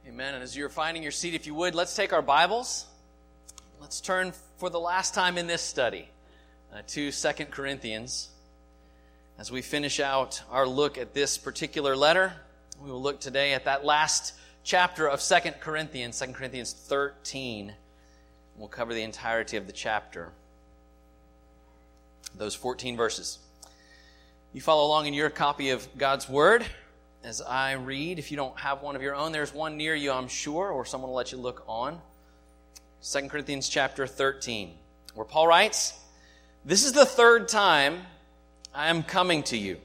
Amen. And as you're finding your seat, if you would, let's take our Bibles. Let's turn for the last time in this study to 2 Corinthians. As we finish out our look at this particular letter, we will look today at that last chapter of 2 Corinthians 13. We'll cover the entirety of the chapter, those 14 verses. You follow along in your copy of God's Word as I read. If you don't have one of your own, there's one near you, I'm sure, or someone will let you look on. 2 Corinthians chapter 13, where Paul writes, "This is the third time I am coming to you.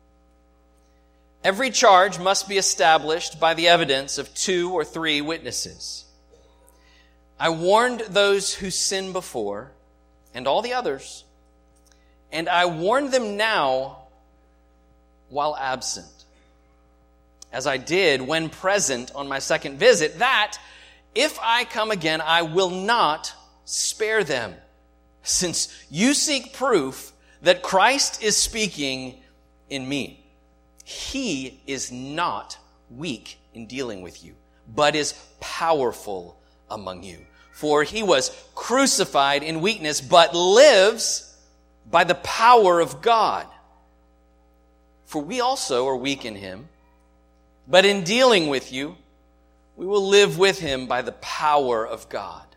Every charge must be established by the evidence of 2 or 3 witnesses. I warned those who sinned before, and all the others, and I warn them now while absent, as I did when present on my second visit, that if I come again, I will not spare them, since you seek proof that Christ is speaking in me. He is not weak in dealing with you, but is powerful among you. For he was crucified in weakness, but lives by the power of God. For we also are weak in him, but in dealing with you, we will live with him by the power of God.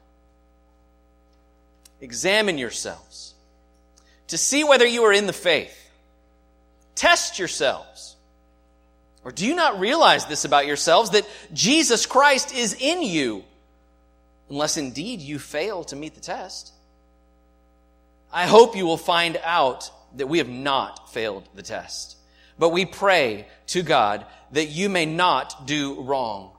Examine yourselves to see whether you are in the faith. Test yourselves. Or do you not realize this about yourselves, that Jesus Christ is in you, unless indeed you fail to meet the test? I hope you will find out that we have not failed the test. But we pray to God that you may not do wrong.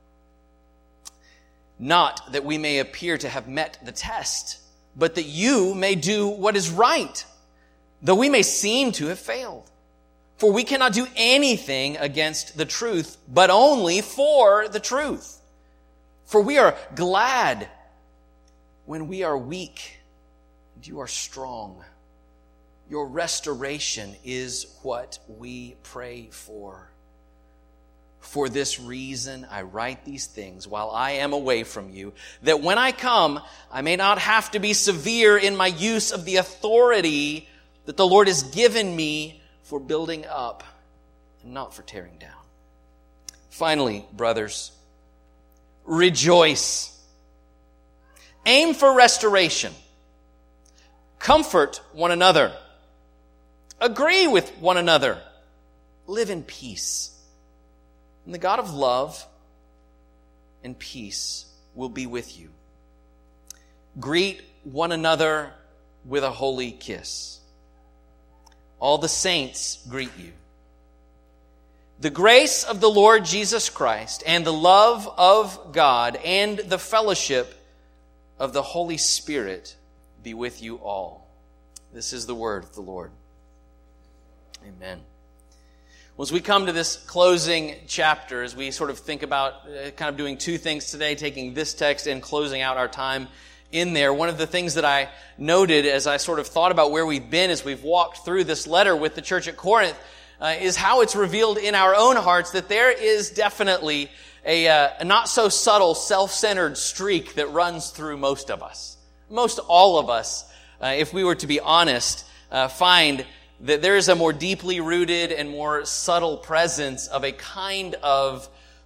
Not that we may appear to have met the test, but that you may do what is right, though we may seem to have failed. For we cannot do anything against the truth, but only for the truth. For we are glad when we are weak and you are strong. Your restoration is what we pray for. For this reason, I write these things while I am away from you, that when I come, I may not have to be severe in my use of the authority that the Lord has given me for building up and not for tearing down. Finally, brothers, rejoice. Aim for restoration. Comfort one another. Agree with one another. Live in peace. And the God of love and peace will be with you. Greet one another with a holy kiss. All the saints greet you. The grace of the Lord Jesus Christ and the love of God and the fellowship of the Holy Spirit be with you all. This is the word of the Lord. Amen. Well, as we come to this closing chapter, as we sort of think about kind of doing 2 things today, taking this text and closing out our time in there, one of the things that I noted as I sort of thought about where we've been as we've walked through this letter with the church at Corinth is how it's revealed in our own hearts that there is definitely a not so subtle self-centered streak that runs through most of us. Most all of us, if we were to be honest, find that there is a more deeply rooted and more subtle presence of a kind of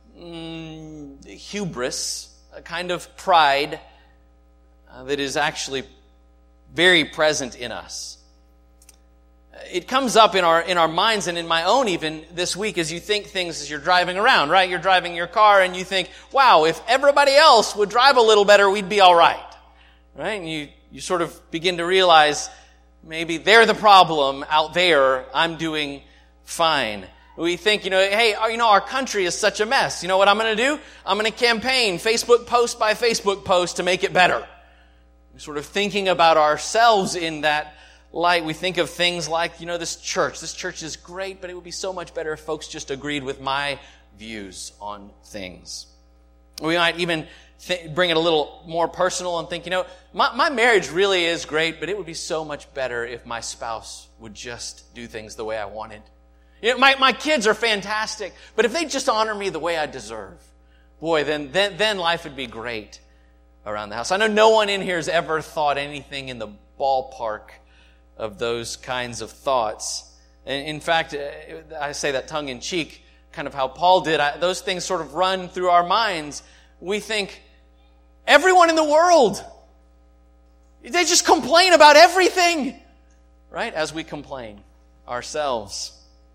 hubris, a kind of pride that is actually very present in us. It comes up in our minds and in my own even this week as you think things as you're driving around, right? You're driving your car and you think, wow, if everybody else would drive a little better, we'd be all right. Right? And you sort of begin to realize maybe they're the problem out there. I'm doing fine. We think, hey, our country is such a mess. You know what I'm going to do? I'm going to campaign Facebook post by Facebook post to make it better. We're sort of thinking about ourselves in that light. We think of things like, this church. This church is great, but it would be so much better if folks just agreed with my views on things. We might even bring it a little more personal and think, my marriage really is great, but it would be so much better if my spouse would just do things the way I wanted. My kids are fantastic, but if they just honor me the way I deserve, boy, then life would be great around the house. I know no one in here has ever thought anything in the ballpark of those kinds of thoughts. And in fact, I say that tongue in cheek, kind of how Paul did. Those things sort of run through our minds. We think, everyone in the world, they just complain about everything, right? As we complain ourselves.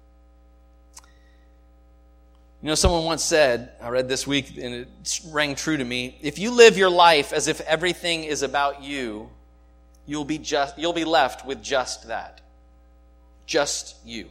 Someone once said, I read this week and it rang true to me, if you live your life as if everything is about you, you'll be left with just that. Just you.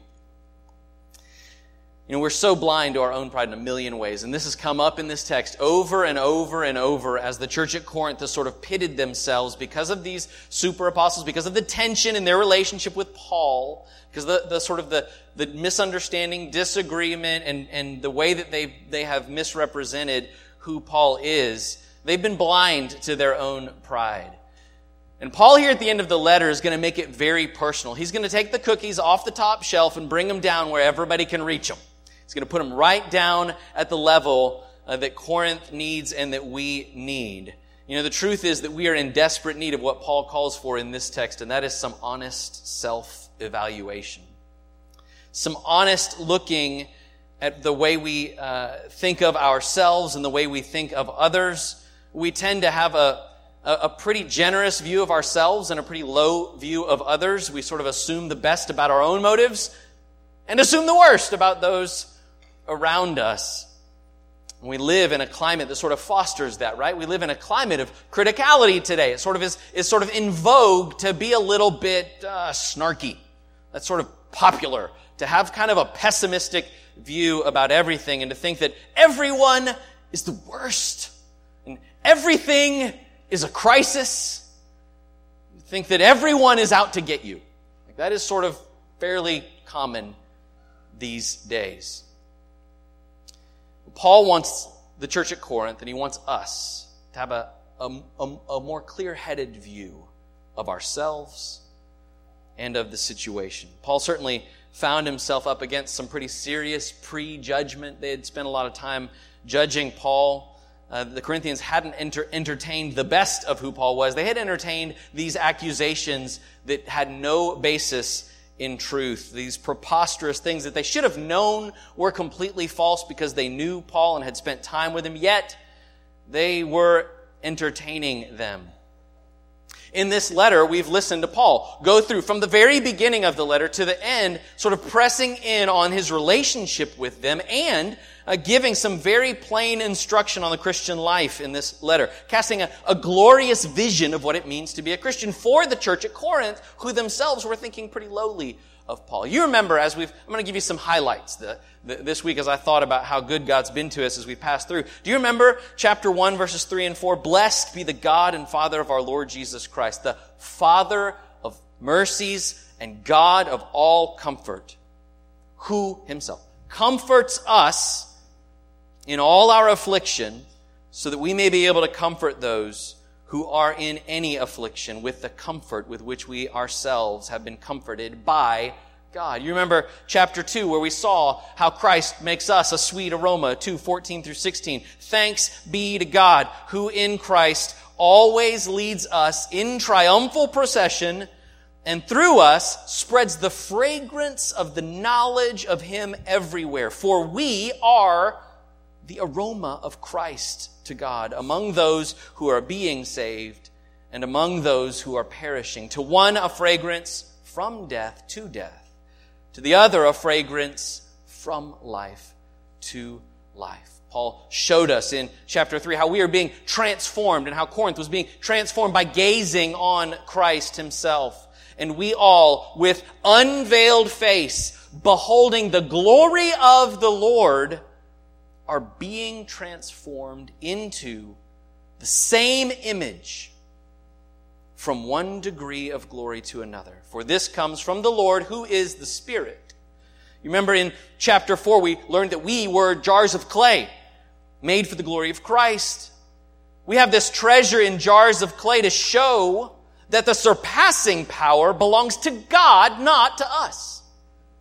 We're so blind to our own pride in a million ways, and this has come up in this text over and over and over as the church at Corinth has sort of pitted themselves because of these super apostles, because of the tension in their relationship with Paul, because the misunderstanding, disagreement, and the way that they have misrepresented who Paul is. They've been blind to their own pride. And Paul here at the end of the letter is going to make it very personal. He's going to take the cookies off the top shelf and bring them down where everybody can reach them. He's going to put them right down at the level that Corinth needs and that we need. The truth is that we are in desperate need of what Paul calls for in this text, and that is some honest self-evaluation. Some honest looking at the way we think of ourselves and the way we think of others. We tend to have a pretty generous view of ourselves and a pretty low view of others. We sort of assume the best about our own motives and assume the worst about those around us. And we live in a climate that sort of fosters that, right? We live in a climate of criticality today. It sort of is sort of in vogue to be a little bit snarky. That's sort of popular, to have kind of a pessimistic view about everything and to think that everyone is the worst and everything is a crisis. You think that everyone is out to get you. That is sort of fairly common these days. Paul wants the church at Corinth, and he wants us to have a more clear-headed view of ourselves and of the situation. Paul certainly found himself up against some pretty serious prejudgment. They had spent a lot of time judging Paul. The Corinthians hadn't entertained the best of who Paul was. They had entertained these accusations that had no basis in truth. These preposterous things that they should have known were completely false because they knew Paul and had spent time with him, yet they were entertaining them. In this letter, we've listened to Paul go through from the very beginning of the letter to the end, sort of pressing in on his relationship with them and giving some very plain instruction on the Christian life in this letter, casting a glorious vision of what it means to be a Christian for the church at Corinth, who themselves were thinking pretty lowly of Paul. You remember, I'm going to give you some highlights this week as I thought about how good God's been to us as we pass through. Do you remember chapter 1, verses 3 and 4? Blessed be the God and Father of our Lord Jesus Christ, the Father of mercies and God of all comfort, who himself comforts us in all our affliction, so that we may be able to comfort those who are in any affliction with the comfort with which we ourselves have been comforted by God. You remember chapter 2 where we saw how Christ makes us a sweet aroma, 2:14 through 16. Thanks be to God, who in Christ always leads us in triumphal procession and through us spreads the fragrance of the knowledge of Him everywhere. For we are the aroma of Christ to God among those who are being saved and among those who are perishing. To one, a fragrance from death to death. To the other, a fragrance from life to life. Paul showed us in chapter 3 how we are being transformed and how Corinth was being transformed by gazing on Christ himself. And we all, with unveiled face, beholding the glory of the Lord, are being transformed into the same image from one degree of glory to another. For this comes from the Lord, who is the Spirit. You remember in chapter 4, we learned that we were jars of clay, made for the glory of Christ. We have this treasure in jars of clay to show that the surpassing power belongs to God, not to us.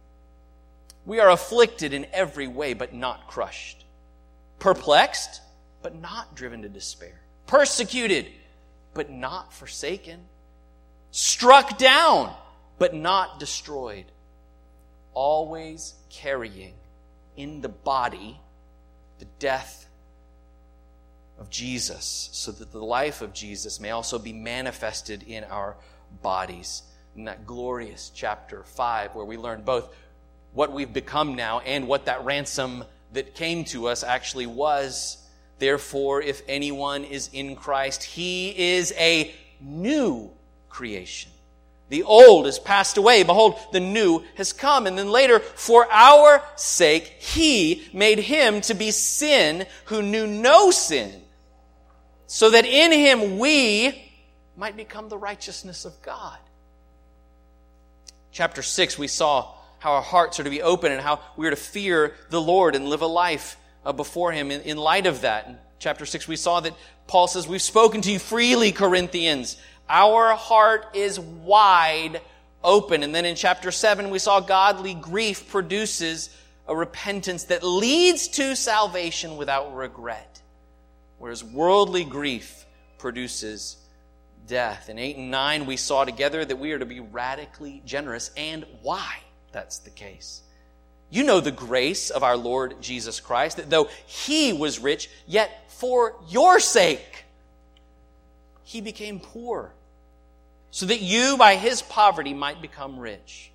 We are afflicted in every way, but not crushed. Perplexed, but not driven to despair. Persecuted, but not forsaken. Struck down, but not destroyed. Always carrying in the body the death of Jesus, so that the life of Jesus may also be manifested in our bodies. In that glorious chapter 5, where we learn both what we've become now and what that ransom that came to us actually was. Therefore, if anyone is in Christ, he is a new creation. The old is passed away. Behold, the new has come. And then later, for our sake, he made him to be sin who knew no sin, so that in him we might become the righteousness of God. Chapter 6, we saw how our hearts are to be open and how we are to fear the Lord and live a life before him in light of that. In chapter 6, we saw that Paul says, we've spoken to you freely, Corinthians. Our heart is wide open. And then in chapter 7, we saw godly grief produces a repentance that leads to salvation without regret, whereas worldly grief produces death. In 8 and 9, we saw together that we are to be radically generous, and why that's the case. You know the grace of our Lord Jesus Christ, that though he was rich, yet for your sake he became poor, so that you by his poverty might become rich.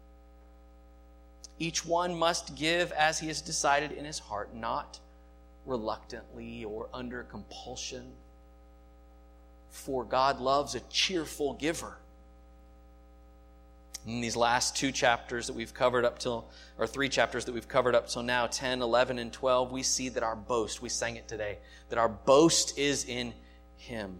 Each one must give as he has decided in his heart, not reluctantly or under compulsion, for God loves a cheerful giver. In these last 2 chapters that we've covered up till, or 3 chapters that we've covered up till now, 10, 11, and 12, we see that our boast, we sang it today, that our boast is in him.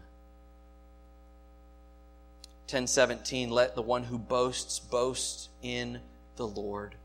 10:17, let the one who boasts boast in the Lord.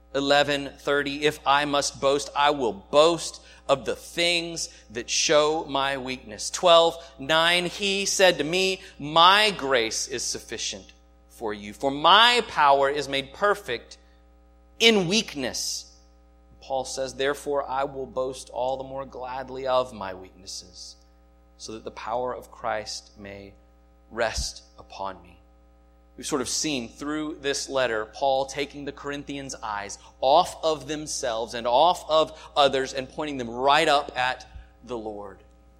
11:30, if I must boast, I will boast of the things that show my weakness. 12:9, he said to me, my grace is sufficient for you, for my power is made perfect in weakness. Paul says, therefore I will boast all the more gladly of my weaknesses, so that the power of Christ may rest upon me. We've sort of seen through this letter, Paul taking the Corinthians' eyes off of themselves and off of others and pointing them right up at the Lord.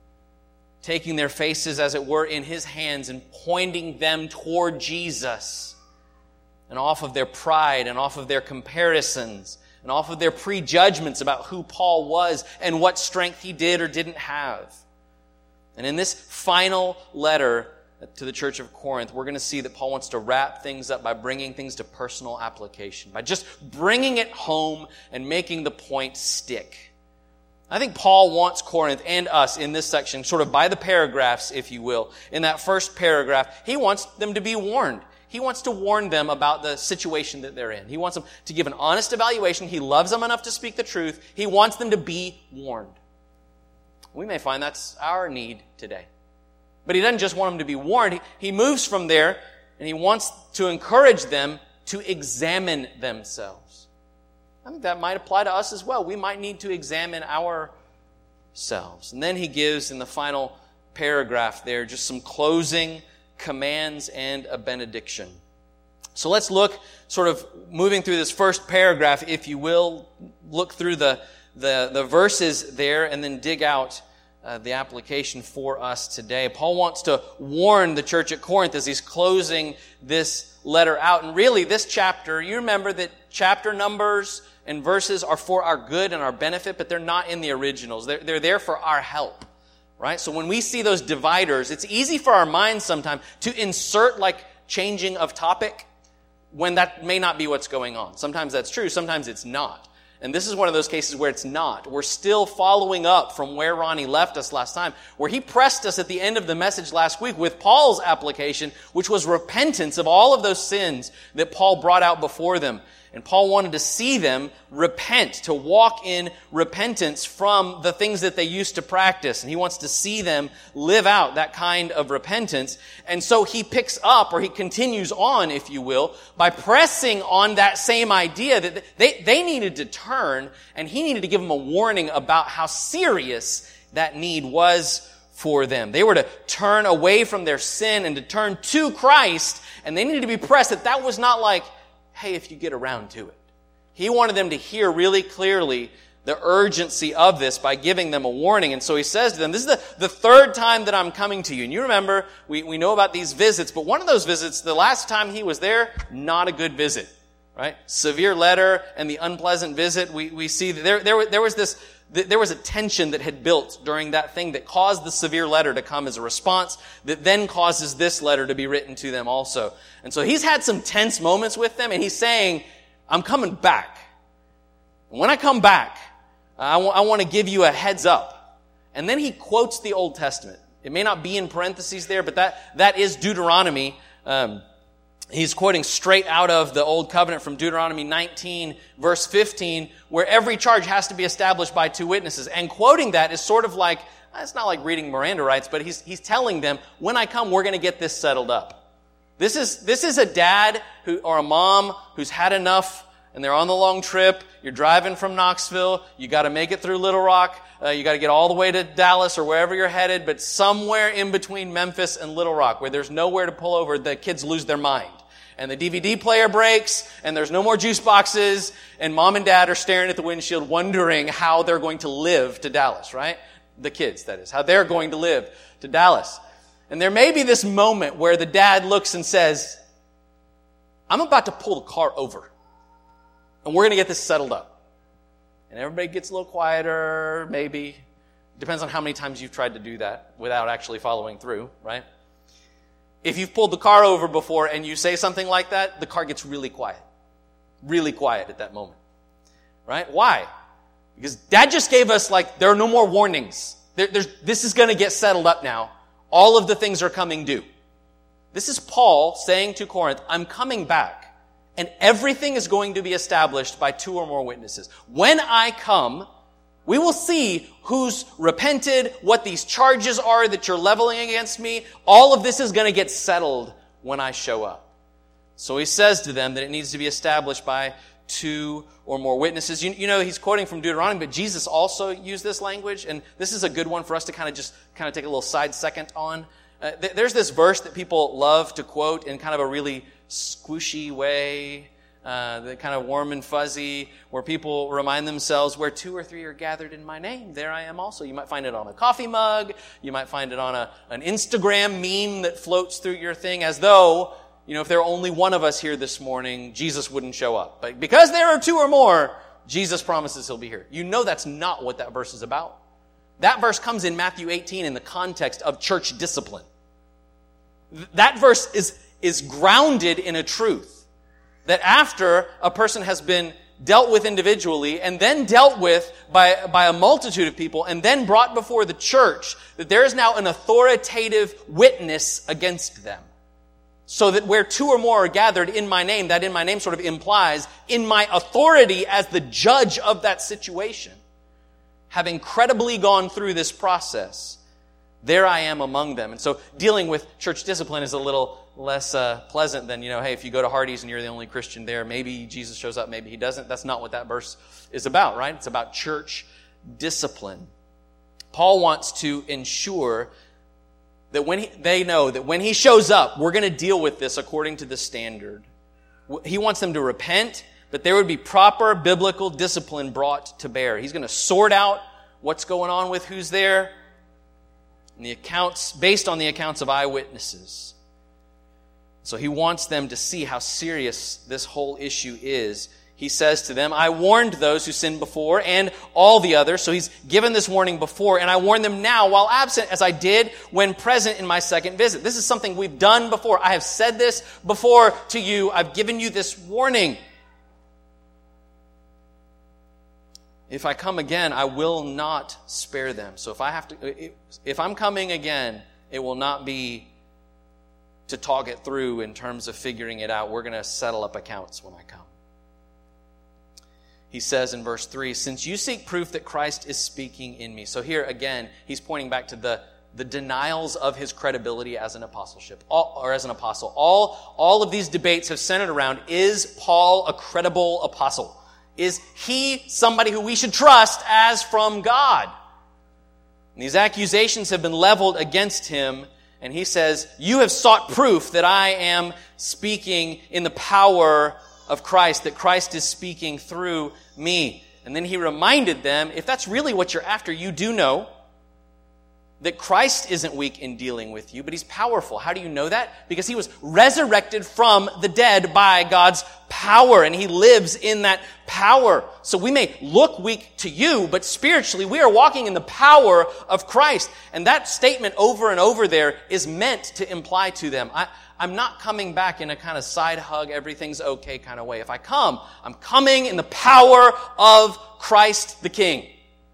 Taking their faces, as it were, in his hands and pointing them toward Jesus, and off of their pride and off of their comparisons and off of their prejudgments about who Paul was and what strength he did or didn't have. And in this final letter to the church of Corinth, we're going to see that Paul wants to wrap things up by bringing things to personal application, by just bringing it home and making the point stick. I think Paul wants Corinth and us in this section, sort of by the paragraphs, if you will. In that first paragraph, he wants them to be warned. He wants to warn them about the situation that they're in. He wants them to give an honest evaluation. He loves them enough to speak the truth. He wants them to be warned. We may find that's our need today. But he doesn't just want them to be warned. He moves from there, and he wants to encourage them to examine themselves. I think that might apply to us as well. We might need to examine ourselves. And then he gives, in the final paragraph there, just some closing commands and a benediction. So let's look, sort of moving through this first paragraph, if you will, look through the verses there and then dig out the application for us today. Paul wants to warn the church at Corinth as he's closing this letter out. And really, this chapter, you remember that chapter numbers and verses are for our good and our benefit, but they're not in the originals. They're there for our help, right? So when we see those dividers, it's easy for our minds sometimes to insert like changing of topic when that may not be what's going on. Sometimes that's true, sometimes it's not. And this is one of those cases where it's not. We're still following up from where Ronnie left us last time, where he pressed us at the end of the message last week with Paul's application, which was repentance of all of those sins that Paul brought out before them. And Paul wanted to see them repent, to walk in repentance from the things that they used to practice. And he wants to see them live out that kind of repentance. And so he picks up, or he continues on, if you will, by pressing on that same idea that they needed to turn, and he needed to give them a warning about how serious that need was for them. They were to turn away from their sin and to turn to Christ, and they needed to be pressed that was not like, hey, if you get around to it. He wanted them to hear really clearly the urgency of this by giving them a warning. And so he says to them, this is the third time that I'm coming to you. And you remember, we know about these visits, but one of those visits, the last time he was there, not a good visit, right? Severe letter and the unpleasant visit. We see that there was a tension that had built during that thing that caused the severe letter to come as a response that then causes this letter to be written to them also. And so he's had some tense moments with them, and he's saying, I'm coming back. And when I come back, I want to give you a heads up. And then he quotes the Old Testament. It may not be in parentheses there, but that is Deuteronomy. He's quoting straight out of the Old Covenant from Deuteronomy 19, verse 15, where every charge has to be established by 2 witnesses. And quoting that is sort of like, it's not like reading Miranda rights, but he's telling them, when I come, we're going to get this settled up. This is a dad or a mom who's had enough, and they're on the long trip. You're driving from Knoxville. You got to make it through Little Rock. You got to get all the way to Dallas or wherever you're headed, but somewhere in between Memphis and Little Rock, where there's nowhere to pull over, the kids lose their mind. And the DVD player breaks, and there's no more juice boxes, and mom and dad are staring at the windshield wondering how they're going to live to Dallas, right? The kids, that is, how they're going to live to Dallas. And there may be this moment where the dad looks and says, I'm about to pull the car over. And we're going to get this settled up. And everybody gets a little quieter, maybe. Depends on how many times you've tried to do that without actually following through, right? If you've pulled the car over before and you say something like that, the car gets really quiet. Really quiet at that moment. Right? Why? Because Dad just gave us, there are no more warnings. This is going to get settled up now. All of the things are coming due. This is Paul saying to Corinth, I'm coming back. And everything is going to be established by 2 or more witnesses. When I come, we will see who's repented, what these charges are that you're leveling against me. All of this is going to get settled when I show up. So he says to them that it needs to be established by 2 or more witnesses. You know, he's quoting from Deuteronomy, but Jesus also used this language. And this is a good one for us to kind of take a little side second on. There's this verse that people love to quote in kind of a really squishy way, the kind of warm and fuzzy, where people remind themselves, where 2 or 3 are gathered in my name, there I am also. You might find it on a coffee mug. You might find it on an Instagram meme that floats through your thing, as though, if there were only one of us here this morning, Jesus wouldn't show up. But because there are 2 or more, Jesus promises he'll be here. You know that's not what that verse is about. That verse comes in Matthew 18 in the context of church discipline. That verse is grounded in a truth that after a person has been dealt with individually and then dealt with by a multitude of people and then brought before the church, that there is now an authoritative witness against them. So that where 2 or more are gathered in my name, that in my name sort of implies in my authority as the judge of that situation. Having credibly gone through this process, there I am among them. And so dealing with church discipline is a little less pleasant than, hey, if you go to Hardee's and you're the only Christian there, maybe Jesus shows up, maybe he doesn't. That's not what that verse is about, right? It's about church discipline. Paul wants to ensure that they know that when he shows up, we're going to deal with this according to the standard. He wants them to repent, but there would be proper biblical discipline brought to bear. He's going to sort out what's going on with who's there, and the accounts, based on the accounts of eyewitnesses. So he wants them to see how serious this whole issue is. He says to them, I warned those who sinned before and all the others. So he's given this warning before, and I warn them now while absent, as I did when present in my second visit. This is something we've done before. I have said this before to you. I've given you this warning. If I come again, I will not spare them. So if I'm coming again, it will not be to talk it through in terms of figuring it out. We're going to settle up accounts when I come. He says in verse 3, since you seek proof that Christ is speaking in me. So here again, he's pointing back to the denials of his credibility as an apostleship, or as an apostle. All of these debates have centered around, is Paul a credible apostle? Is he somebody who we should trust as from God? And these accusations have been leveled against him, and he says, you have sought proof that I am speaking in the power of Christ, that Christ is speaking through me. And then he reminded them, if that's really what you're after, you do know that Christ isn't weak in dealing with you, but he's powerful. How do you know that? Because he was resurrected from the dead by God's power, and he lives in that power. So we may look weak to you, but spiritually we are walking in the power of Christ. And that statement over and over there is meant to imply to them, I'm not coming back in a kind of side hug, everything's okay kind of way. If I come, I'm coming in the power of Christ the King.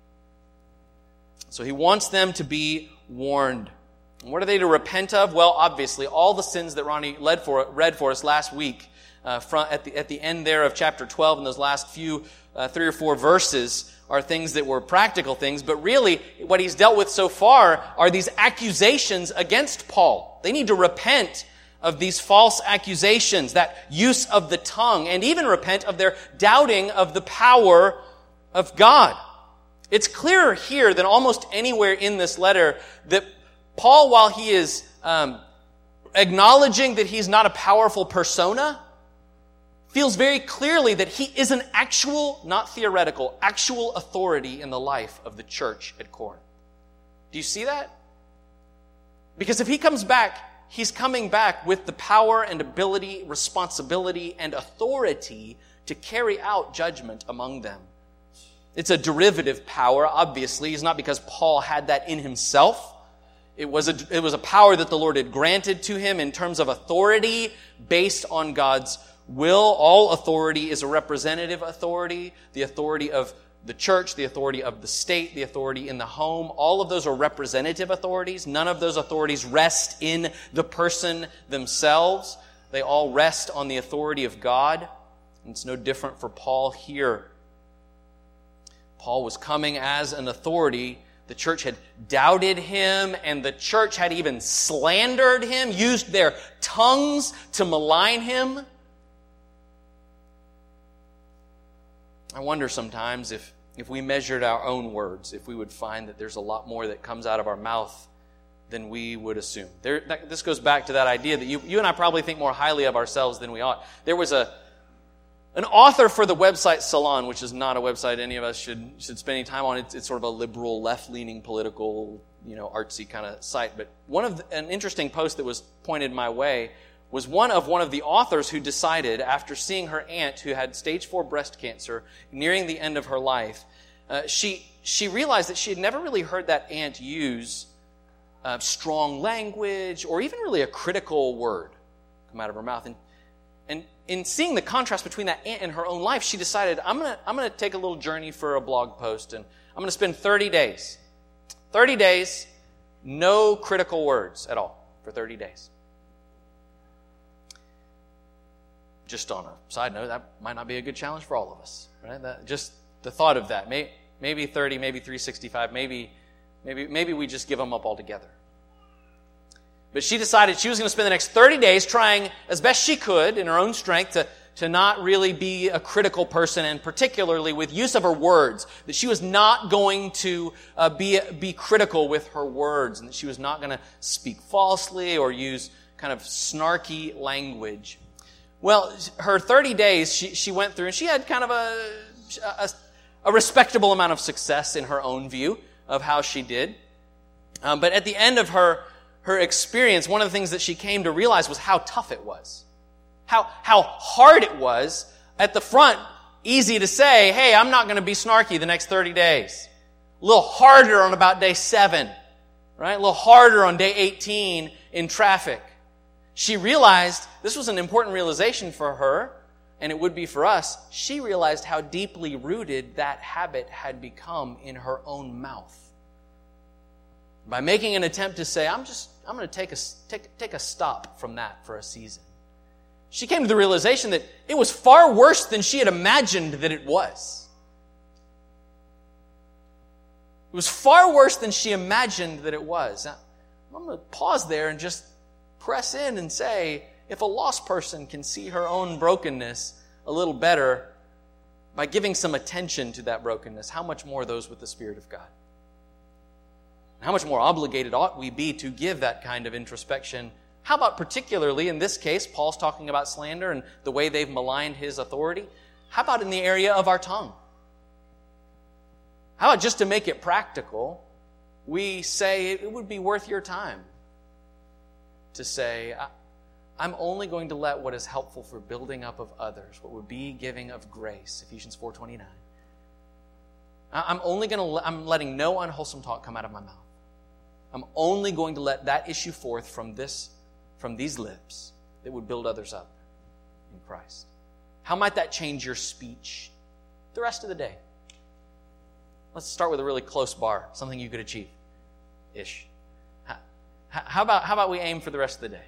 So he wants them to be warned. And what are they to repent of? Well, obviously, all the sins that Ronnie read for us last week, at the end there of chapter 12, in those last few 3 or 4 verses, are things that were practical things. But really, what he's dealt with so far are these accusations against Paul. They need to repent of these false accusations, that use of the tongue, and even repent of their doubting of the power of God. It's clearer here than almost anywhere in this letter that Paul, while he is acknowledging that he's not a powerful persona, feels very clearly that he is an actual, not theoretical, actual authority in the life of the church at Corinth. Do you see that? Because if he comes back, he's coming back with the power and ability, responsibility, and authority to carry out judgment among them. It's a derivative power, obviously. It's not because Paul had that in himself. It was a power that the Lord had granted to him in terms of authority based on God's will. All authority is a representative authority. The authority of the church, the authority of the state, the authority in the home. All of those are representative authorities. None of those authorities rest in the person themselves. They all rest on the authority of God. And it's no different for Paul here. Paul was coming as an authority. The church had doubted him, and the church had even slandered him, used their tongues to malign him. I wonder sometimes if we measured our own words, if we would find that there's a lot more that comes out of our mouth than we would assume. This goes back to that idea that you and I probably think more highly of ourselves than we ought. There was an author for the website Salon, which is not a website any of us should spend any time on. It's sort of a liberal, left-leaning, political, artsy kind of site. But an interesting post that was pointed my way was one of the authors who decided, after seeing her aunt who had stage 4 breast cancer nearing the end of her life, she realized that she had never really heard that aunt use strong language or even really a critical word come out of her mouth. And in seeing the contrast between that aunt and her own life, she decided, I'm gonna take a little journey for a blog post, and I'm gonna spend 30 days. 30 days, no critical words at all for 30 days. Just on a side note, that might not be a good challenge for all of us, right? Just the thought of that. Maybe 30, maybe 365, maybe we just give them up altogether. But she decided she was going to spend the next 30 days trying as best she could in her own strength to not really be a critical person, and particularly with use of her words, that she was not going to be critical with her words, and that she was not going to speak falsely or use kind of snarky language. Well, her 30 days she went through, and she had kind of a respectable amount of success in her own view of how she did. But at the end of her experience, one of the things that she came to realize was how tough it was. How hard it was. At the front, easy to say, hey, I'm not going to be snarky the next 30 days. A little harder on about day 7, right? A little harder on day 18 in traffic. She realized, this was an important realization for her, and it would be for us. She realized how deeply rooted that habit had become in her own mouth. By making an attempt to say, I'm going to take a stop from that for a season. She came to the realization that it was far worse than she had imagined that it was. It was far worse than she imagined that it was. Now, I'm going to pause there and just press in and say, if a lost person can see her own brokenness a little better by giving some attention to that brokenness, how much more those with the Spirit of God? How much more obligated ought we be to give that kind of introspection? How about particularly in this case, Paul's talking about slander and the way they've maligned his authority. How about in the area of our tongue? How about just to make it practical, we say it would be worth your time to say, I'm only going to let what is helpful for building up of others, what would be giving of grace, Ephesians 4:29. I'm letting no unwholesome talk come out of my mouth. I'm only going to let that issue forth from these lips that would build others up in Christ. How might that change your speech the rest of the day? Let's start with a really close bar, something you could achieve-ish. How about we aim for the rest of the day?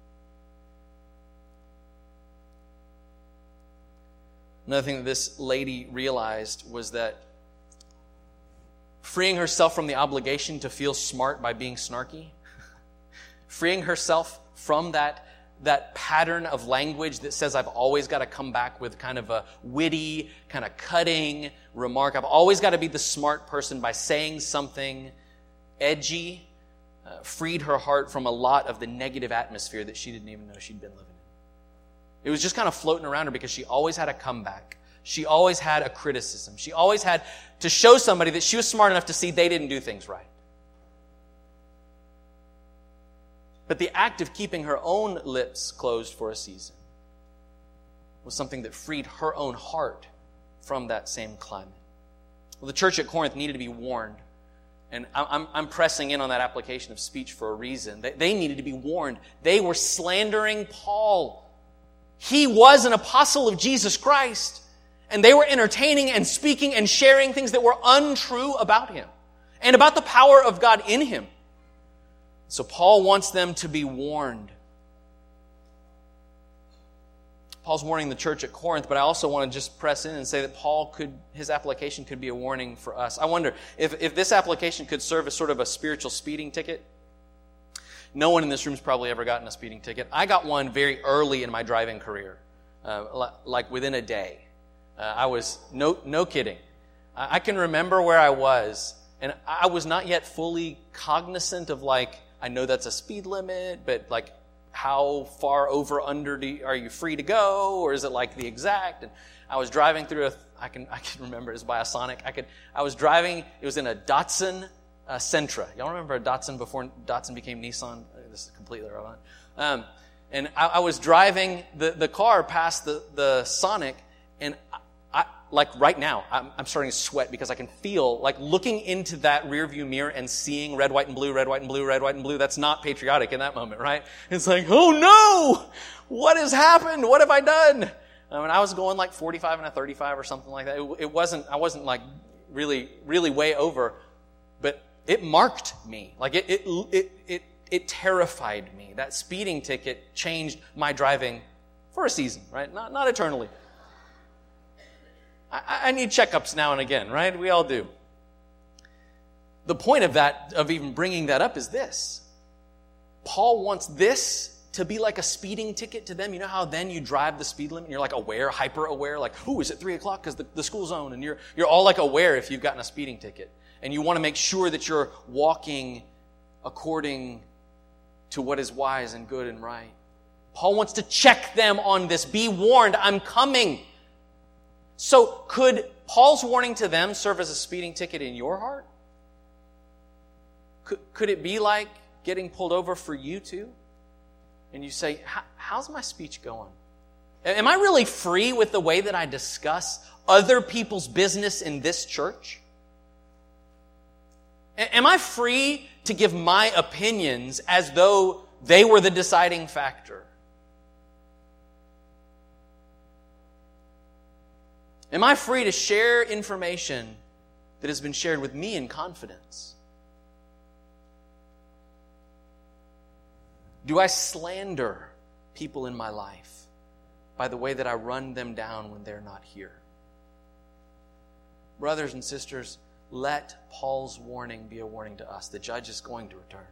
Another thing that this lady realized was that freeing herself from the obligation to feel smart by being snarky, freeing herself from that pattern of language that says I've always got to come back with kind of a witty, kind of cutting remark. I've always got to be the smart person by saying something edgy, freed her heart from a lot of the negative atmosphere that she didn't even know she'd been living in. It was just kind of floating around her because she always had a comeback. She always had a criticism. She always had to show somebody that she was smart enough to see they didn't do things right. But the act of keeping her own lips closed for a season was something that freed her own heart from that same climate. Well, the church at Corinth needed to be warned. And I'm pressing in on that application of speech for a reason. They needed to be warned. They were slandering Paul. He was an apostle of Jesus Christ. And they were entertaining and speaking and sharing things that were untrue about him and about the power of God in him. So Paul wants them to be warned. Paul's warning the church at Corinth, but I also want to just press in and say that his application could be a warning for us. I wonder if this application could serve as sort of a spiritual speeding ticket. No one in this room's probably ever gotten a speeding ticket. I got one very early in my driving career, like within a day. I was, no kidding. I can remember where I was, and I was not yet fully cognizant of I know that's a speed limit, but how far over under are you free to go, or is it the exact? And I was driving through I can remember it was by a Sonic. I was driving. It was in a Datsun Sentra. Y'all remember a Datsun before Datsun became Nissan? This is completely irrelevant. And I was driving the car past the Sonic, and right now, I'm starting to sweat because I can feel, looking into that rearview mirror and seeing red, white, and blue, red, white, and blue, red, white, and blue. That's not patriotic in that moment, right? It's oh no! What has happened? What have I done? I was going 45 and a 35 or something like that. I wasn't really, really way over, but it marked me. It terrified me. That speeding ticket changed my driving for a season, right? Not eternally. I need checkups now and again, right? We all do. The point of even bringing that up is this. Paul wants this to be like a speeding ticket to them. You know how then you drive the speed limit and you're aware, hyper aware, is it 3 o'clock because the school zone, and you're all aware if you've gotten a speeding ticket. And you want to make sure that you're walking according to what is wise and good and right. Paul wants to check them on this. Be warned, I'm coming. So could Paul's warning to them serve as a speeding ticket in your heart? Could it be like getting pulled over for you too? And you say, how's my speech going? Am I really free with the way that I discuss other people's business in this church? Am I free to give my opinions as though they were the deciding factor? Am I free to share information that has been shared with me in confidence? Do I slander people in my life by the way that I run them down when they're not here? Brothers and sisters, let Paul's warning be a warning to us. The judge is going to return.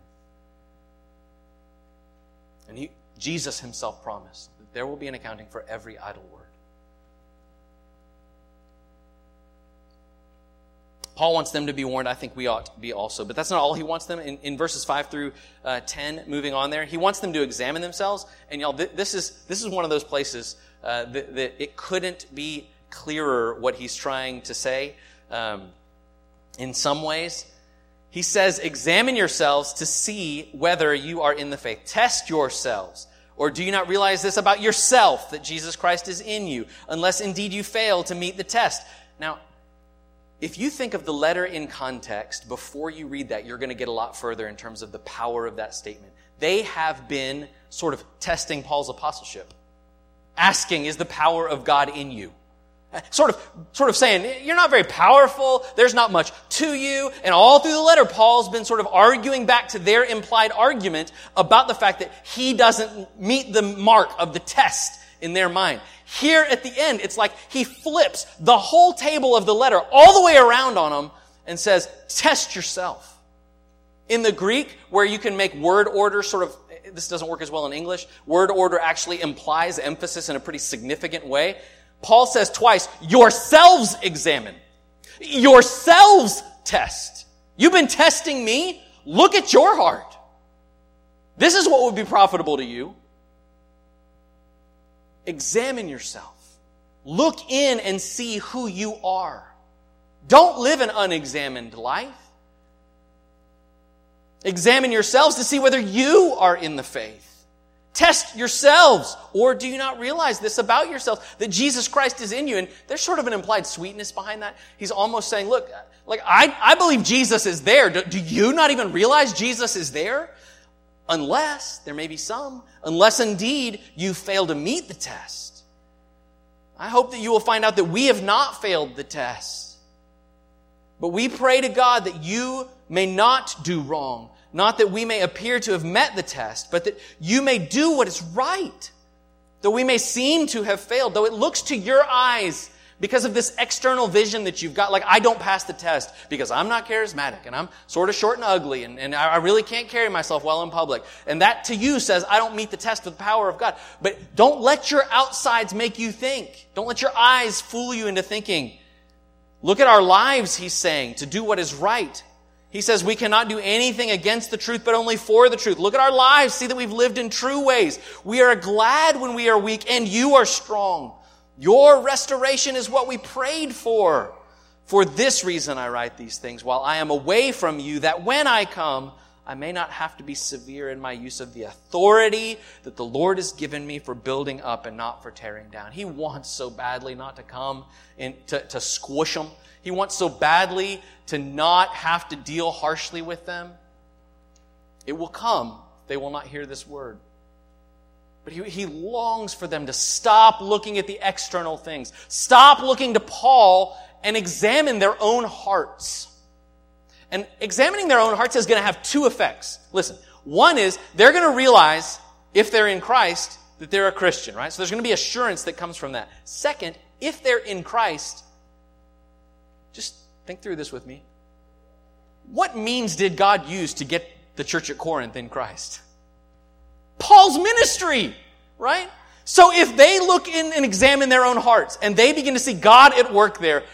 And Jesus himself promised that there will be an accounting for every idle word. Paul wants them to be warned. I think we ought to be also. But that's not all he wants them. In verses 5 through 10, moving on there, he wants them to examine themselves. And y'all, this is one of those places that it couldn't be clearer what he's trying to say. In some ways, he says, examine yourselves to see whether you are in the faith. Test yourselves. Or do you not realize this about yourself, that Jesus Christ is in you, unless indeed you fail to meet the test? Now, if you think of the letter in context, before you read that, you're going to get a lot further in terms of the power of that statement. They have been sort of testing Paul's apostleship, asking, is the power of God in you? Sort of saying, you're not very powerful, there's not much to you. And all through the letter, Paul's been sort of arguing back to their implied argument about the fact that he doesn't meet the mark of the test in their mind. Here at the end, it's like he flips the whole table of the letter all the way around on them and says, test yourself. In the Greek, where you can make word order sort of, this doesn't work as well in English, word order actually implies emphasis in a pretty significant way. Paul says twice, yourselves examine. Yourselves test. You've been testing me. Look at your heart. This is what would be profitable to you. Examine yourself. Look in and see who you are. Don't live an unexamined life. Examine yourselves to see whether you are in the faith. Test yourselves. Or do you not realize this about yourselves, that Jesus Christ is in you? And there's sort of an implied sweetness behind that. He's almost saying, look, like I believe Jesus is there. Do you not even realize Jesus is there? Unless, there may be some, unless indeed you fail to meet the test. I hope that you will find out that we have not failed the test. But we pray to God that you may not do wrong. Not that we may appear to have met the test, but that you may do what is right. Though we may seem to have failed, though it looks to your eyes because of this external vision that you've got, like I don't pass the test because I'm not charismatic and I'm sort of short and ugly and I really can't carry myself well in public. And that to you says I don't meet the test with the power of God. But don't let your outsides make you think. Don't let your eyes fool you into thinking. Look at our lives, he's saying, to do what is right. He says we cannot do anything against the truth, but only for the truth. Look at our lives. See that we've lived in true ways. We are glad when we are weak, and you are strong. Your restoration is what we prayed for. For this reason I write these things while I am away from you, that when I come, I may not have to be severe in my use of the authority that the Lord has given me for building up and not for tearing down. He wants so badly not to come and to squish them. He wants so badly to not have to deal harshly with them. It will come. They will not hear this word. But he longs for them to stop looking at the external things. Stop looking to Paul and examine their own hearts. And examining their own hearts is going to have two effects. Listen, one is they're going to realize, if they're in Christ, that they're a Christian, right? So there's going to be assurance that comes from that. Second, if they're in Christ, just think through this with me. What means did God use to get the church at Corinth in Christ? Paul's ministry, right? So if they look in and examine their own hearts and they begin to see God at work there,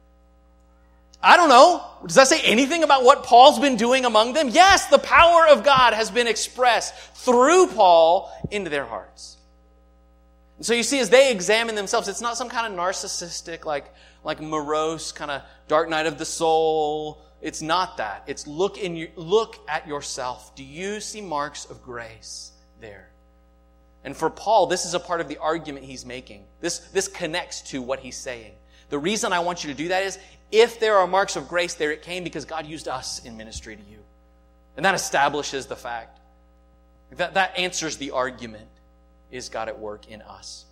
I don't know, does that say anything about what Paul's been doing among them? Yes, the power of God has been expressed through Paul into their hearts. And so you see, as they examine themselves, it's not some kind of narcissistic, like morose kind of dark night of the soul. It's not that. It's look at yourself. Do you see marks of grace there? And for Paul, this is a part of the argument he's making. This connects to what he's saying. The reason I want you to do that is, if there are marks of grace there, it came because God used us in ministry to you. And that establishes the fact. That answers the argument. Is God at work in us?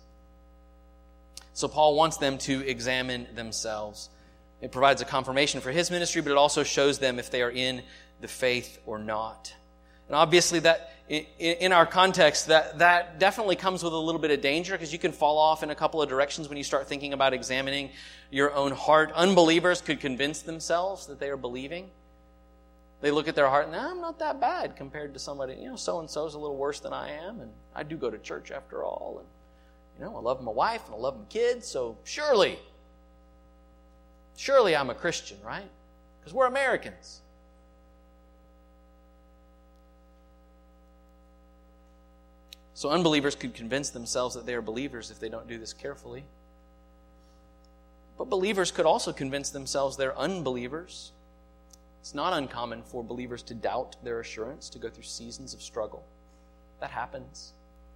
So Paul wants them to examine themselves. It provides a confirmation for his ministry, but it also shows them if they are in the faith or not. And obviously that, in our context, that definitely comes with a little bit of danger, because you can fall off in a couple of directions when you start thinking about examining your own heart. Unbelievers could convince themselves that they are believing. They look at their heart and, I'm not that bad compared to somebody, so-and-so's a little worse than I am, and I do go to church after all, and, I love my wife and I love my kids, so surely I'm a Christian, right? because we're Americans. So unbelievers could convince themselves that they are believers if they don't do this carefully. But believers could also convince themselves they're unbelievers. It's not uncommon for believers to doubt their assurance, to go through seasons of struggle. That happens.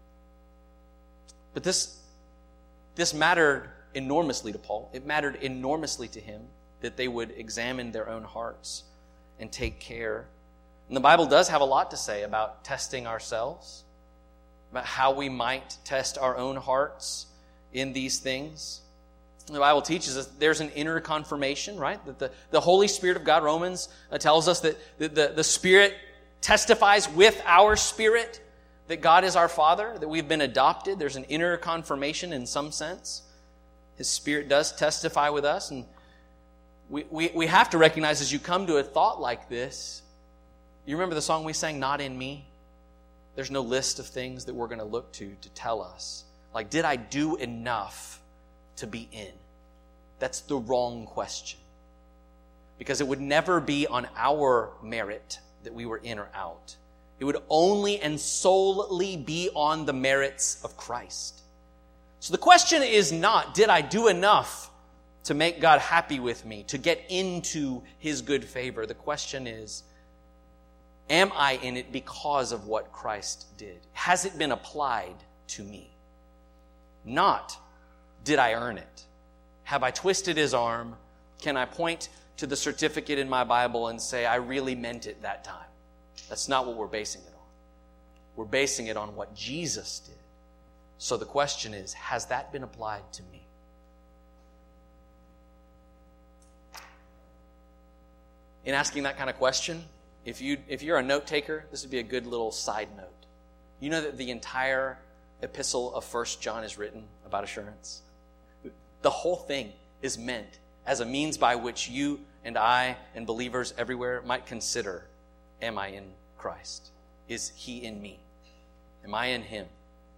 But this mattered enormously to Paul. It mattered enormously to him that they would examine their own hearts and take care. And the Bible does have a lot to say about testing ourselves, about how we might test our own hearts in these things. The Bible teaches us there's an inner confirmation, right? That the Holy Spirit of God, Romans tells us that the Spirit testifies with our spirit that God is our Father, that we've been adopted. There's an inner confirmation in some sense. His Spirit does testify with us. And we have to recognize as you come to a thought like this, you remember the song we sang, Not in Me? There's no list of things that we're going to look to tell us. Like, did I do enough to be in? That's the wrong question. Because it would never be on our merit that we were in or out. It would only and solely be on the merits of Christ. So the question is not, did I do enough to make God happy with me, to get into His good favor? The question is, am I in it because of what Christ did? Has it been applied to me? Not, did I earn it? Have I twisted His arm? Can I point to the certificate in my Bible and say, I really meant it that time? That's not what we're basing it on. We're basing it on what Jesus did. So the question is, has that been applied to me? In asking that kind of question, if you're a note taker, this would be a good little side note. You know that the entire epistle of 1 John is written about assurance. The whole thing is meant as a means by which you and I and believers everywhere might consider, am I in Christ? Is He in me? Am I in Him?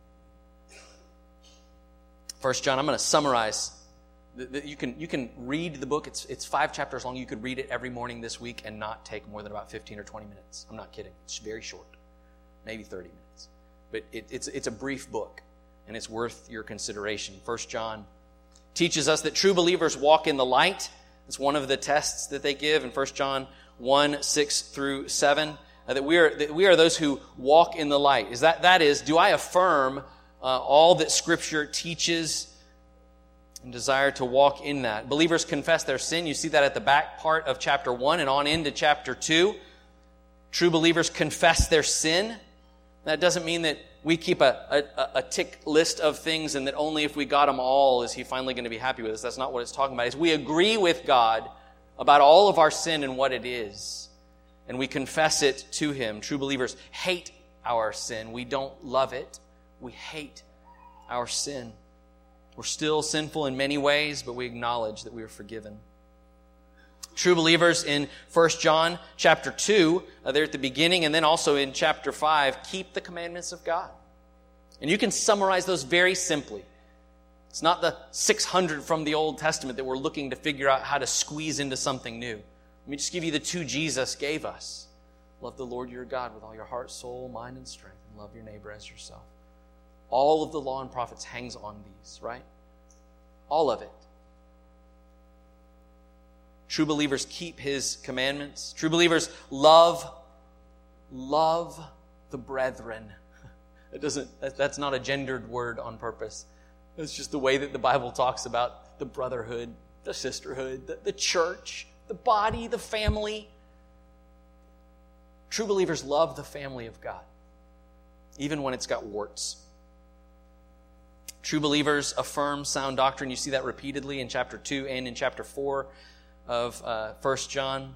1 John, I'm going to summarize. You can read the book. It's 5 chapters long. You could read it every morning this week and not take more than about 15 or 20 minutes. I'm not kidding. It's very short. Maybe 30 minutes. But it's a brief book, and it's worth your consideration. 1 John teaches us that true believers walk in the light. It's one of the tests that they give in 1 John 1, 6 through 7. That we are those who walk in the light. That is, do I affirm all that Scripture teaches and desire to walk in that? Believers confess their sin. You see that at the back part of chapter 1 and on into chapter 2. True believers confess their sin. That doesn't mean that we keep a tick list of things and that only if we got them all is He finally going to be happy with us. That's not what it's talking about. It's we agree with God about all of our sin and what it is, and we confess it to Him. True believers hate our sin. We don't love it. We hate our sin. We're still sinful in many ways, but we acknowledge that we are forgiven. True believers in 1 John chapter 2, there at the beginning, and then also in chapter 5, keep the commandments of God. And you can summarize those very simply. It's not the 600 from the Old Testament that we're looking to figure out how to squeeze into something new. Let me just give you the 2 Jesus gave us. Love the Lord your God with all your heart, soul, mind, and strength, and love your neighbor as yourself. All of the law and prophets hangs on these, right? All of it. True believers keep His commandments. True believers love the brethren. That's not a gendered word on purpose. It's just the way that the Bible talks about the brotherhood, the sisterhood, the church, the body, the family. True believers love the family of God, even when it's got warts. True believers affirm sound doctrine. You see that repeatedly in chapter 2 and in chapter 4 of 1 John.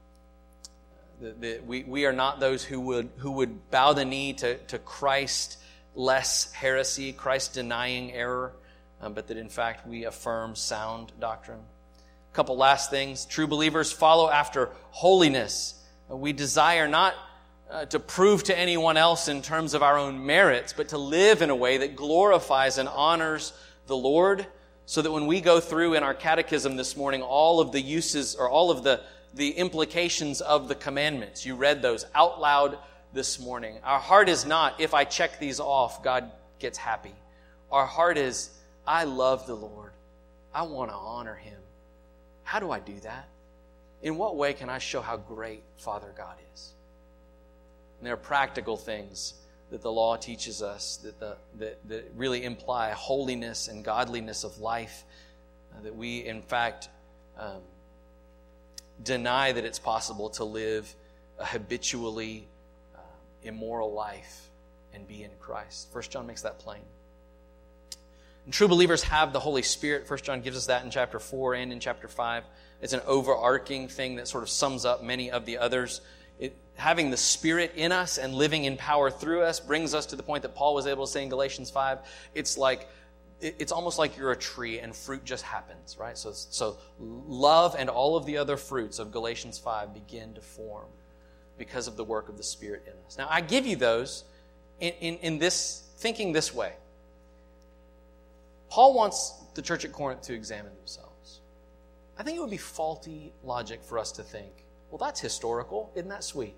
We are not those who would bow the knee to Christ-less heresy, Christ-denying error, but that in fact we affirm sound doctrine. A couple last things. True believers follow after holiness. We desire not to prove to anyone else in terms of our own merits, but to live in a way that glorifies and honors the Lord, so that when we go through in our catechism this morning all of the uses or all of the the implications of the commandments. You read those out loud this morning. Our heart is not, if I check these off, God gets happy. Our heart is, I love the Lord. I want to honor Him. How do I do that? In what way can I show how great Father God is? And there are practical things that the law teaches us that really imply holiness and godliness of life, that we, in fact, deny that it's possible to live a habitually immoral life and be in Christ. 1 John makes that plain. And true believers have the Holy Spirit. 1 John gives us that in chapter 4 and in chapter 5. It's an overarching thing that sort of sums up many of the others. Having the Spirit in us and living in power through us brings us to the point that Paul was able to say in Galatians 5. It's almost like you're a tree and fruit just happens, right? So love and all of the other fruits of Galatians 5 begin to form because of the work of the Spirit in us. Now, I give you those in this, thinking this way. Paul wants the church at Corinth to examine themselves. I think it would be faulty logic for us to think, well, that's historical. Isn't that sweet?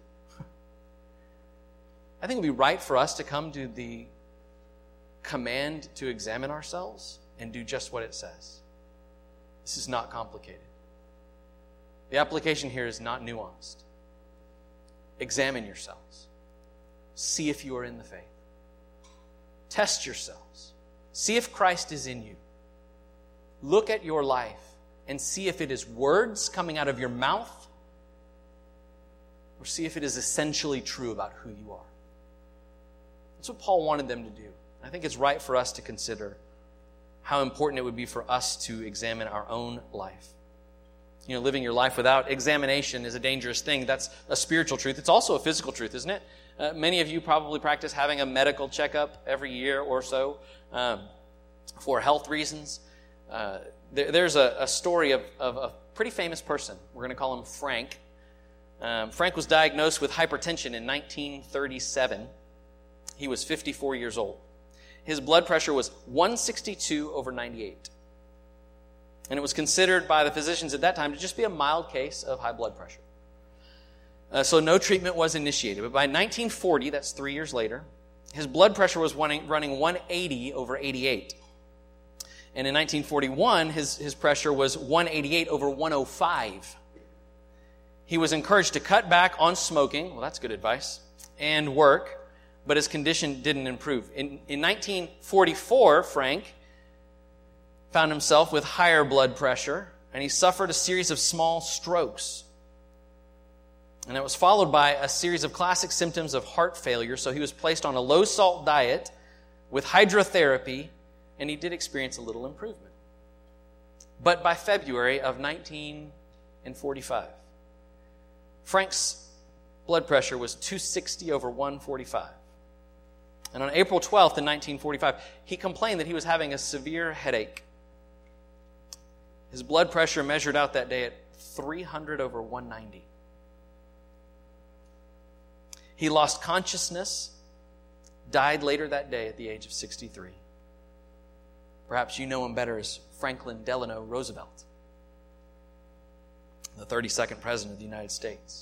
I think it would be right for us to come to the command to examine ourselves and do just what it says. This is not complicated. The application here is not nuanced. Examine yourselves. See if you are in the faith. Test yourselves. See if Christ is in you. Look at your life and see if it is words coming out of your mouth, or see if it is essentially true about who you are. That's what Paul wanted them to do. I think it's right for us to consider how important it would be for us to examine our own life. You know, living your life without examination is a dangerous thing. That's a spiritual truth. It's also a physical truth, isn't it? Many of you probably practice having a medical checkup every year or so for health reasons. There's a story of a pretty famous person. We're going to call him Frank. Frank was diagnosed with hypertension in 1937. He was 54 years old. His blood pressure was 162/98. And it was considered by the physicians at that time to just be a mild case of high blood pressure. So no treatment was initiated. But by 1940, that's 3 years later, his blood pressure was running 180/88. And in 1941, his pressure was 188/105. He was encouraged to cut back on smoking, well, that's good advice, and work, but his condition didn't improve. In 1944, Frank found himself with higher blood pressure, and he suffered a series of small strokes. And it was followed by a series of classic symptoms of heart failure, so he was placed on a low-salt diet with hydrotherapy, and he did experience a little improvement. But by February of 1945, Frank's blood pressure was 260/145. And on April 12th in 1945, he complained that he was having a severe headache. His blood pressure measured out that day at 300/190. He lost consciousness, died later that day at the age of 63. Perhaps you know him better as Franklin Delano Roosevelt, the 32nd President of the United States.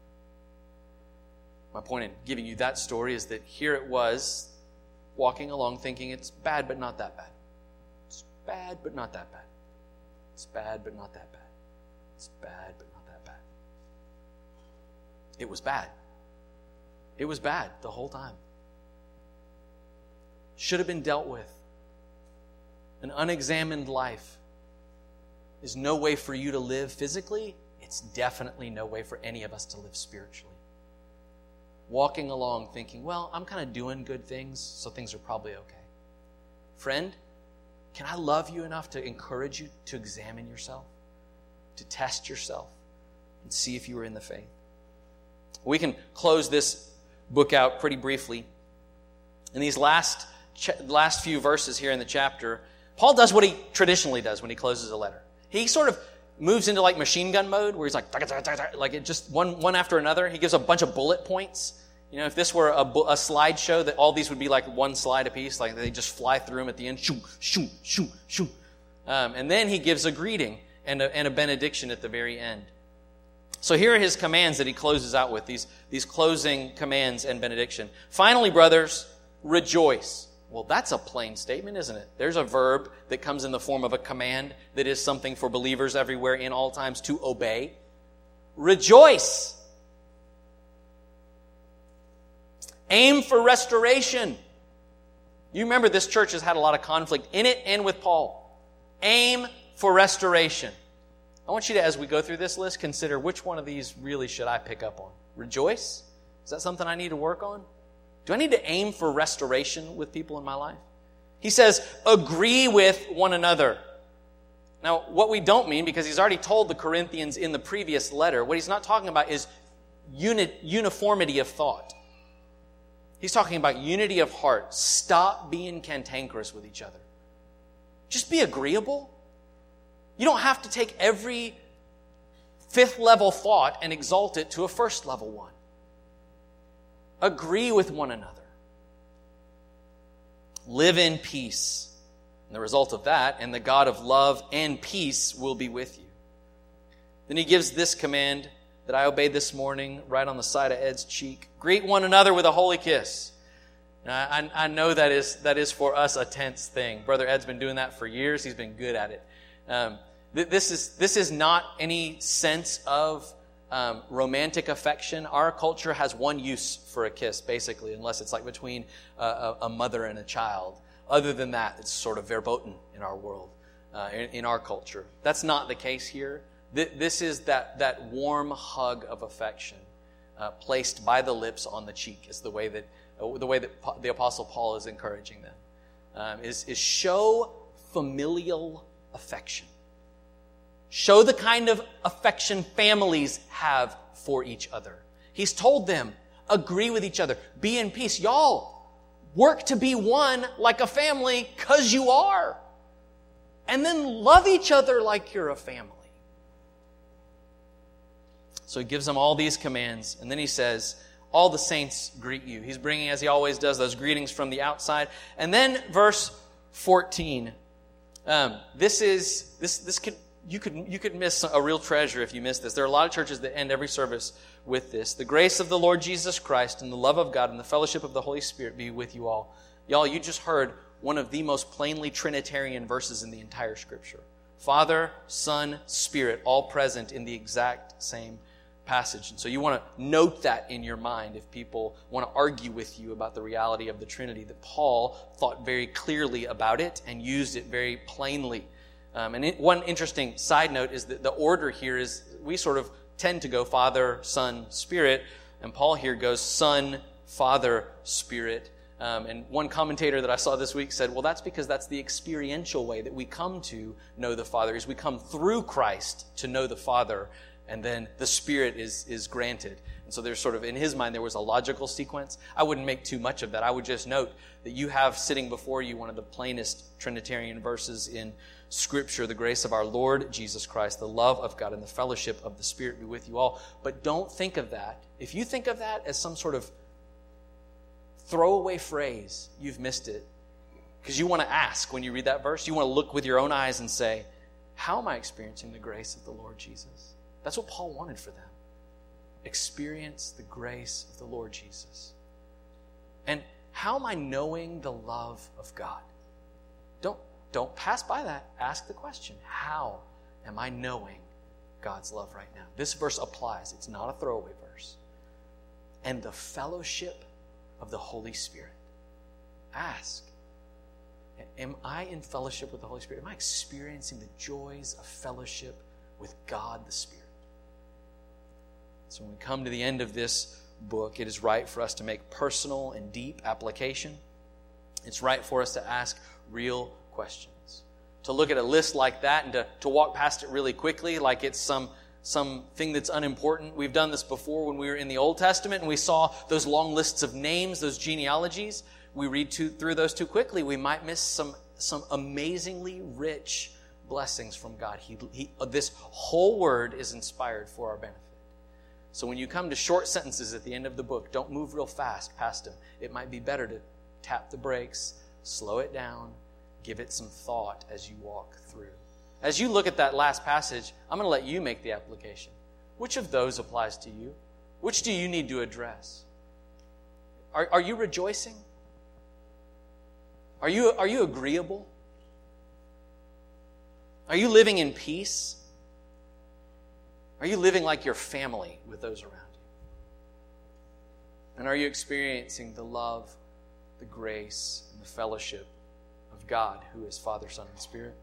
My point in giving you that story is that here it was, walking along thinking it's bad but not that bad. It's bad but not that bad. It's bad but not that bad. It's bad but not that bad. It was bad. It was bad the whole time. Should have been dealt with. An unexamined life is no way for you to live physically. It's definitely no way for any of us to live spiritually. Walking along thinking, well, I'm kind of doing good things, so things are probably okay. Friend, can I love you enough to encourage you to examine yourself, to test yourself, and see if you are in the faith? We can close this book out pretty briefly. In these last few verses here in the chapter, Paul does what he traditionally does when he closes a letter. He sort of moves into like machine gun mode, where he's like it just one after another. He gives a bunch of bullet points. You know, if this were a slideshow, that all these would be like one slide apiece, like they just fly through them at the end. Shoo, shoo, shoo, shoo. And then he gives a greeting and a benediction at the very end. So here are his commands that he closes out with, these closing commands and benediction. Finally, brothers, rejoice. Well, that's a plain statement, isn't it? There's a verb that comes in the form of a command that is something for believers everywhere in all times to obey. Rejoice. Aim for restoration. You remember this church has had a lot of conflict in it and with Paul. Aim for restoration. I want you to, as we go through this list, consider which one of these really should I pick up on. Rejoice? Is that something I need to work on? Do I need to aim for restoration with people in my life? He says, agree with one another. Now, what we don't mean, because he's already told the Corinthians in the previous letter, what he's not talking about is uniformity of thought. He's talking about unity of heart. Stop being cantankerous with each other. Just be agreeable. You don't have to take every fifth level thought and exalt it to a first level one. Agree with one another. Live in peace. And the result of that, and the God of love and peace will be with you. Then he gives this command that I obeyed this morning right on the side of Ed's cheek. Greet one another with a holy kiss. Now, I know that is for us a tense thing. Brother Ed's been doing that for years. He's been good at it. This is not any sense of romantic affection. Our culture has one use for a kiss, basically, unless it's like between a mother and a child. Other than that, it's sort of verboten in our world, in our culture. That's not the case here. This is that warm hug of affection placed by the lips on the cheek is the way that the Apostle Paul is encouraging them. Is show familial affection. Show the kind of affection families have for each other. He's told them, agree with each other. Be in peace. Y'all, work to be one like a family because you are. And then love each other like you're a family. So he gives them all these commands. And then he says, all the saints greet you. He's bringing, as he always does, those greetings from the outside. And then verse 14. You could miss a real treasure if you miss this. There are a lot of churches that end every service with this. The grace of the Lord Jesus Christ and the love of God and the fellowship of the Holy Spirit be with you all. Y'all, you just heard one of the most plainly Trinitarian verses in the entire Scripture. Father, Son, Spirit, all present in the exact same passage. And so you want to note that in your mind if people want to argue with you about the reality of the Trinity, that Paul thought very clearly about it and used it very plainly. One interesting side note is that the order here is, we sort of tend to go Father, Son, Spirit, and Paul here goes Son, Father, Spirit. And one commentator that I saw this week said, well, that's because that's the experiential way that we come to know the Father, is we come through Christ to know the Father, and then the Spirit is granted. And so there's sort of, in his mind, there was a logical sequence. I wouldn't make too much of that. I would just note that you have sitting before you one of the plainest Trinitarian verses in Scripture, the grace of our Lord Jesus Christ, the love of God, and the fellowship of the Spirit be with you all. But don't think of that. If you think of that as some sort of throwaway phrase, you've missed it. Because you want to ask when you read that verse, you want to look with your own eyes and say, how am I experiencing the grace of the Lord Jesus? That's what Paul wanted for them. Experience the grace of the Lord Jesus. And how am I knowing the love of God? Don't pass by that. Ask the question, how am I knowing God's love right now? This verse applies. It's not a throwaway verse. And the fellowship of the Holy Spirit. Ask, am I in fellowship with the Holy Spirit? Am I experiencing the joys of fellowship with God the Spirit? So when we come to the end of this book, it is right for us to make personal and deep application. It's right for us to ask real questions. To look at a list like that and to walk past it really quickly like it's something that's unimportant. We've done this before when we were in the Old Testament and we saw those long lists of names, those genealogies. We read through those too quickly. We might miss some amazingly rich blessings from God. This whole word is inspired for our benefit. So when you come to short sentences at the end of the book, don't move real fast past them. It might be better to tap the brakes, slow it down, give it some thought as you walk through. As you look at that last passage, I'm going to let you make the application. Which of those applies to you? Which do you need to address? Are you rejoicing? Are you agreeable? Are you living in peace? Are you living like your family with those around you? And are you experiencing the love, the grace, and the fellowship of God, who is Father, Son, and Spirit?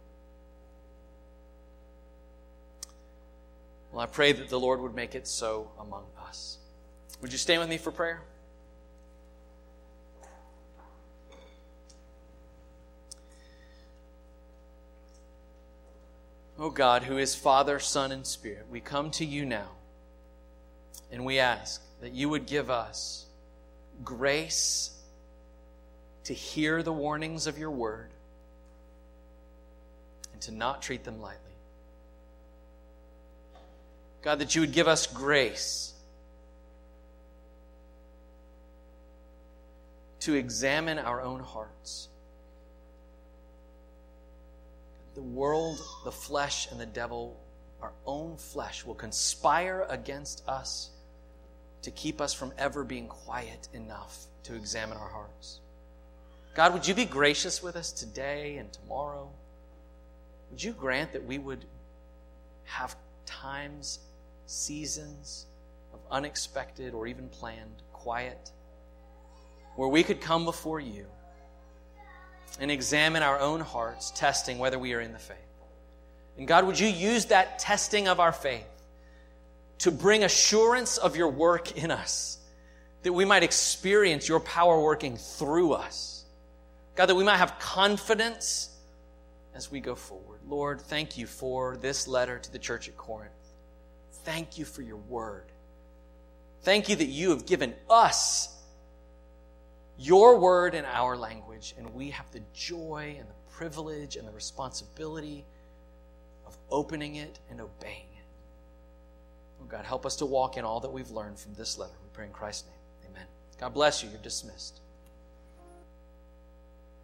Well, I pray that the Lord would make it so among us. Would you stand with me for prayer? Oh God, who is Father, Son, and Spirit, we come to you now, and we ask that you would give us grace to hear the warnings of your word and to not treat them lightly. God, that you would give us grace to examine our own hearts. The world, the flesh, and the devil, our own flesh, will conspire against us to keep us from ever being quiet enough to examine our hearts. God, would you be gracious with us today and tomorrow? Would you grant that we would have times, seasons of unexpected or even planned quiet, where we could come before you and examine our own hearts, testing whether we are in the faith. And God, would you use that testing of our faith to bring assurance of your work in us, that we might experience your power working through us. God, that we might have confidence as we go forward. Lord, thank you for this letter to the church at Corinth. Thank you for your word. Thank you that you have given us your word in our language, and we have the joy and the privilege and the responsibility of opening it and obeying it. Oh God, help us to walk in all that we've learned from this letter. We pray in Christ's name. Amen. God bless you. You're dismissed.